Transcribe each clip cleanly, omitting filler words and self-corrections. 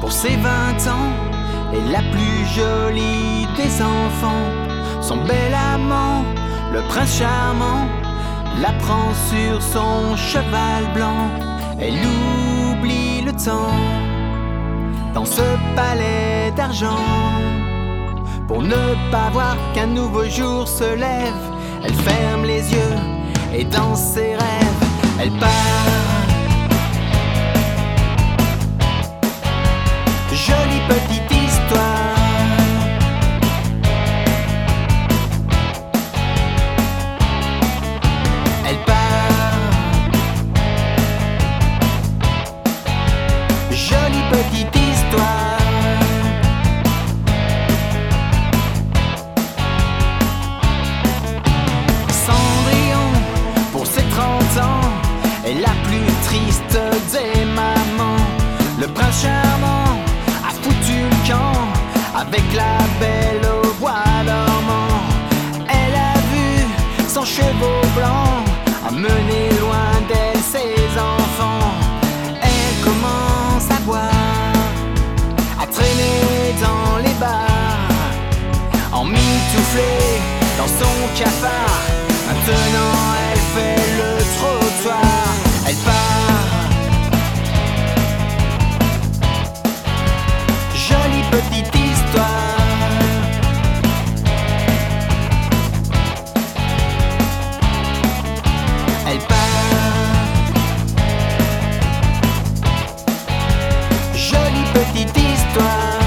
pour ses 20 ans, est la plus jolie des enfants. Son bel amant, le prince charmant, la prend sur son cheval blanc. Elle oublie le temps dans ce palais d'argent. Pour ne pas voir qu'un nouveau jour se lève, elle ferme les yeux et dans ses rêves, elle part. Jolie petite histoire. Elle part. Jolie petite histoire. Cendrillon, pour ses 30 ans, est la plus triste des mamans. Le prince charmant a foutu le camp avec la belle au bois dormant. Elle a vu son chevau blanc amener loin d'elle ses enfants. Elle commence à boire, à traîner dans les bars, emmitouflée dans son cafard. Maintenant elle fait le trottoir. Elle part. Jolie petite histoire. Elle part. Jolie petite histoire.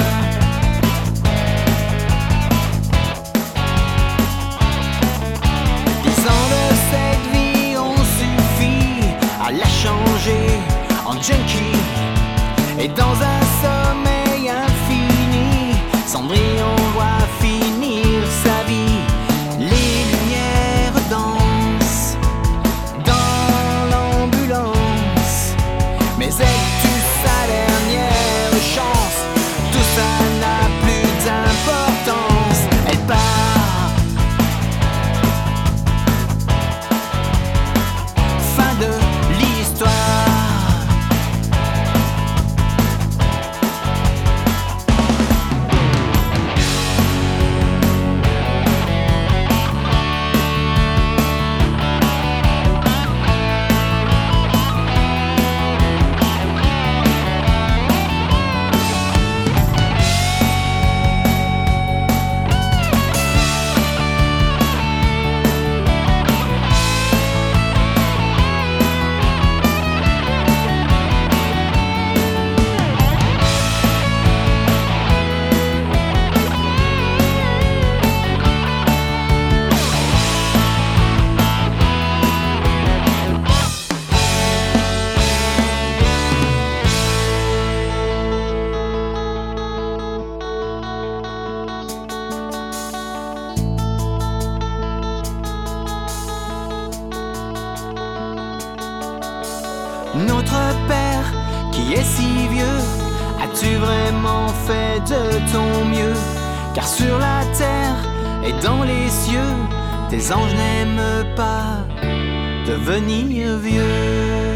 10 ans de cette vie ont suffi à la changer en junkie. Et dans un sommeil infini, Cendrillon doit finir sa vie. Les lumières dansent dans l'ambulance, mais es-tu sa dernière chance? Tout ça n'a plus d'importance. Elle part. Fin de l'histoire. Notre Père qui est si vieux, as-tu vraiment fait de ton mieux? Car sur la terre et dans les cieux, tes anges n'aiment pas devenir vieux.